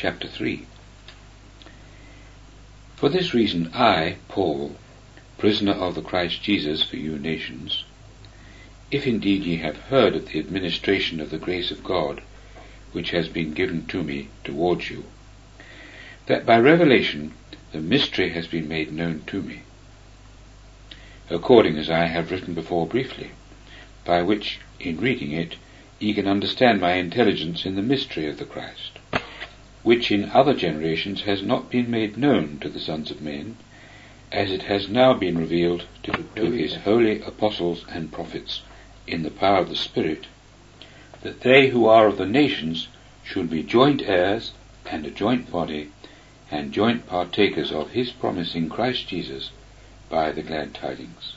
chapter 3. For this reason I, Paul, prisoner of the Christ Jesus for you nations, if indeed ye have heard of the administration of the grace of God, which has been given to me towards you, that by revelation the mystery has been made known to me, according as I have written before briefly, by which, in reading it, ye can understand my intelligence in the mystery of the Christ, which in other generations has not been made known to the sons of men, as it has now been revealed to his holy apostles and prophets in the power of the Spirit, that they who are of the nations should be joint heirs and a joint body, and joint partakers of his promise in Christ Jesus by the glad tidings,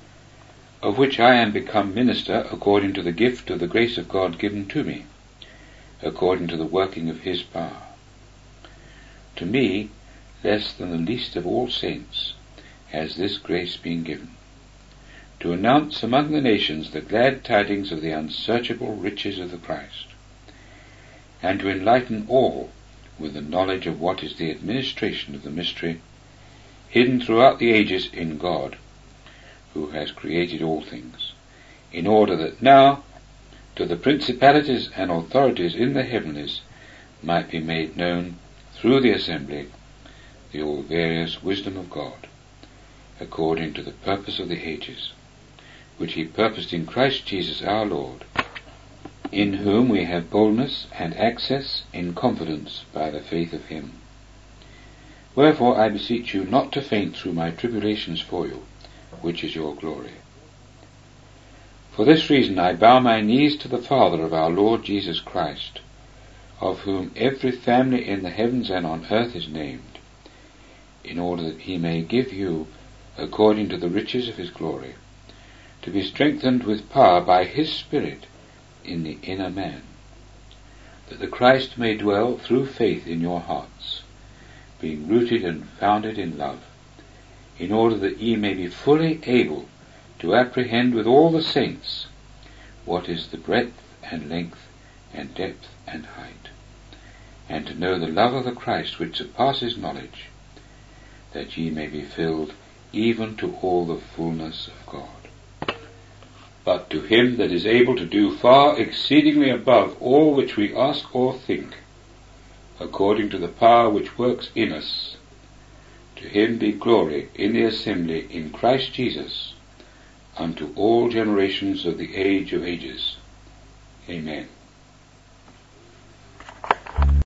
of which I am become minister according to the gift of the grace of God given to me, according to the working of his power. To me, less than the least of all saints, has this grace been given, to announce among the nations the glad tidings of the unsearchable riches of the Christ, and to enlighten all with the knowledge of what is the administration of the mystery, hidden throughout the ages in God, who has created all things, in order that now to the principalities and authorities in the heavenlies might be made known through the assembly the all various wisdom of God, according to the purpose of the ages, which he purposed in Christ Jesus our Lord, in whom we have boldness and access in confidence by the faith of him. Wherefore I beseech you not to faint through my tribulations for you, which is your glory. For this reason I bow my knees to the Father of our Lord Jesus Christ, of whom every family in the heavens and on earth is named, in order that he may give you, according to the riches of his glory, to be strengthened with power by his Spirit in the inner man, that the Christ may dwell through faith in your hearts, being rooted and founded in love, in order that ye may be fully able to apprehend with all the saints what is the breadth and length and depth and height, and to know the love of the Christ which surpasses knowledge, that ye may be filled even to all the fullness of God. But to him that is able to do far exceedingly above all which we ask or think, according to the power which works in us, to him be glory in the assembly in Christ Jesus, unto all generations of the age of ages. Amen.